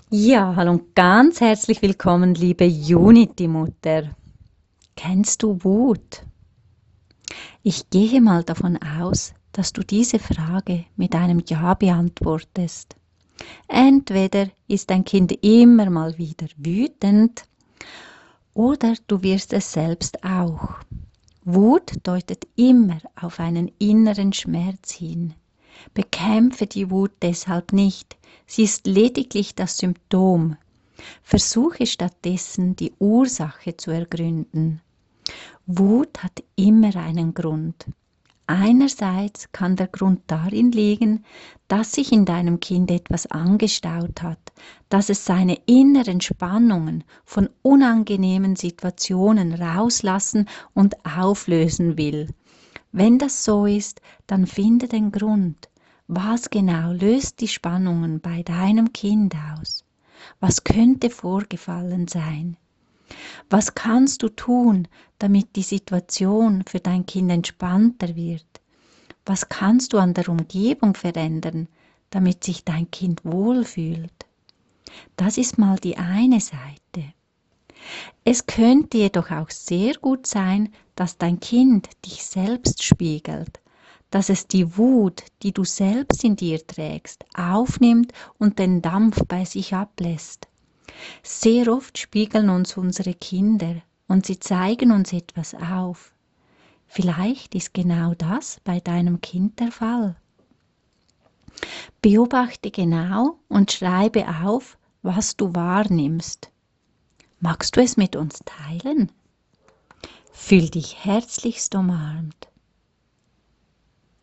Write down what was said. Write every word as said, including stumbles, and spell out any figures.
Ja, hallo und ganz herzlich willkommen, liebe Unity-Mutter. Kennst du Wut? Ich gehe mal davon aus, dass du diese Frage mit einem Ja beantwortest. Entweder ist dein Kind immer mal wieder wütend oder du wirst es selbst auch. Wut deutet immer auf einen inneren Schmerz hin. Bekämpfe die Wut deshalb nicht, sie ist lediglich das Symptom. Versuche stattdessen die Ursache zu ergründen. Wut hat immer einen Grund. Einerseits kann der Grund darin liegen, dass sich in deinem Kind etwas angestaut hat, dass es seine inneren Spannungen von unangenehmen Situationen rauslassen und auflösen will. Wenn das so ist, dann finde den Grund. Was genau löst die Spannungen bei deinem Kind aus? Was könnte vorgefallen sein? Was kannst du tun, damit die Situation für dein Kind entspannter wird? Was kannst du an der Umgebung verändern, damit sich dein Kind wohlfühlt? Das ist mal die eine Seite. Es könnte jedoch auch sehr gut sein, dass dein Kind dich selbst spiegelt, dass es die Wut, die du selbst in dir trägst, aufnimmt und den Dampf bei sich ablässt. Sehr oft spiegeln uns unsere Kinder und sie zeigen uns etwas auf. Vielleicht ist genau das bei deinem Kind der Fall. Beobachte genau und schreibe auf, was du wahrnimmst. Magst du es mit uns teilen? Fühl dich herzlichst umarmt.